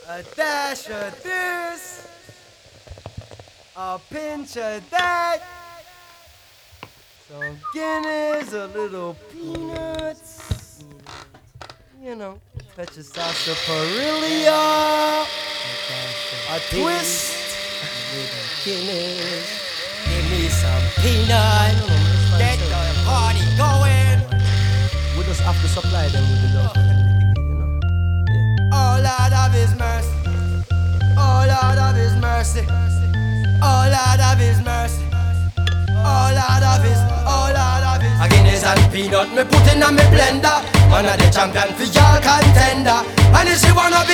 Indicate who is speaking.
Speaker 1: A dash of this, a pinch of that, some Guinness, a little peanuts, you know, fetch a sarsaparilla, a twist, Guinness, give me some peanuts, get the party going. We just have to supply them with the love, you know. Yeah. Oh Lord of His mercy, oh Lord of His mercy, oh Lord of His mercy, oh Lord of His, oh Lord of His. A Guinness and peanut me put in a me blender, man a the champion for y'all contender, and if she wanna be